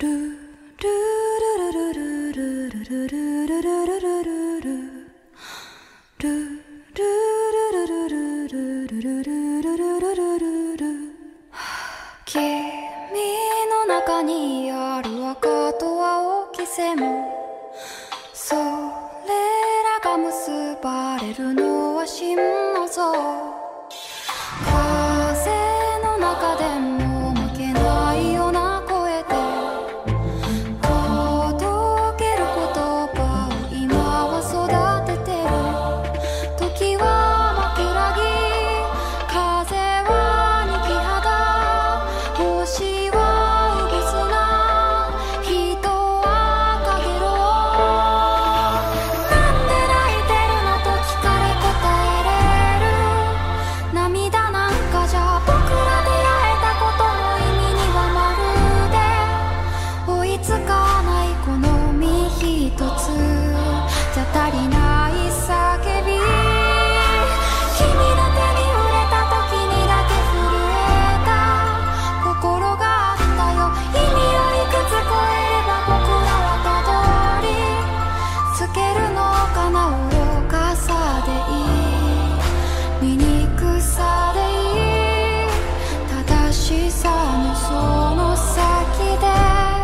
の中にある赤と青き線も、それらが結ばれるのは真の像。風の中でも負けないような声で届ける言葉を今は育ててる。時は枕木、風は二木肌、星はうぐすな、人はかげろう。なんで泣いてるのと聞かれ答えれる。涙なんかじゃ僕ら出会えたことの意味にはまるで追いつかない。この身一つじゃ足りない叫び、君の手に触れた時にだけ震えた心があったよ。意味をいくつ超えれば僕らはたどり着けるのかな。愚かさでいい、醜さでいい、正しさのその先で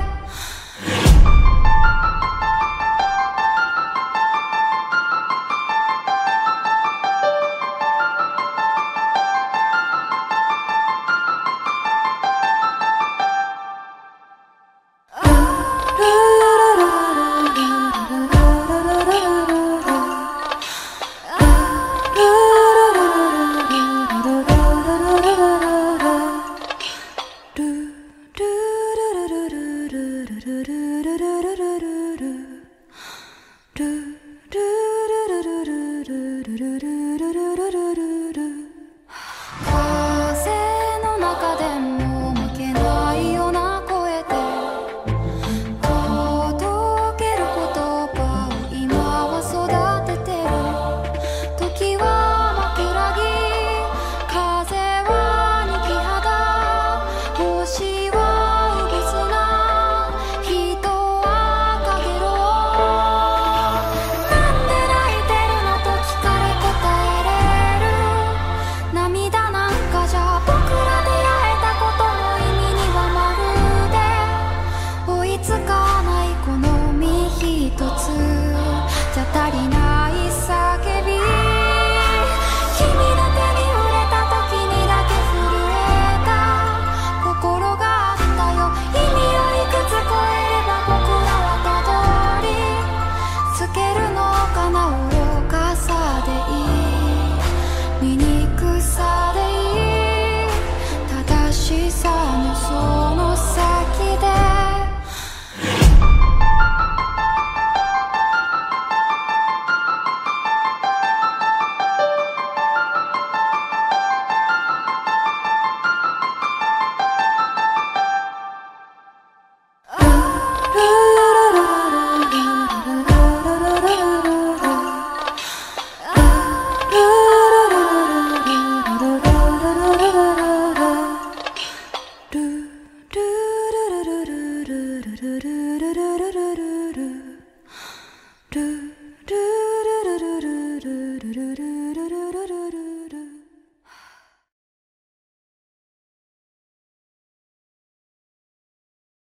風の中でも負けないような声で届ける言葉を今は育ててる。時は枕木、風は二木肌、星はうぐすな、人はかげろう。なんで泣いてるのと聞かれ答えれる。涙なんかじゃ僕ら出会えたことの意味にはまるで追いつかない。この身一つじゃ足りない叫び、君の手に触れた時にだけ震えた心があったよ。意味をいくつ超えれば僕らはたどり着けるのかな。愚かさでいい、醜さでいい、正しさのその先でルルルルルルルルルル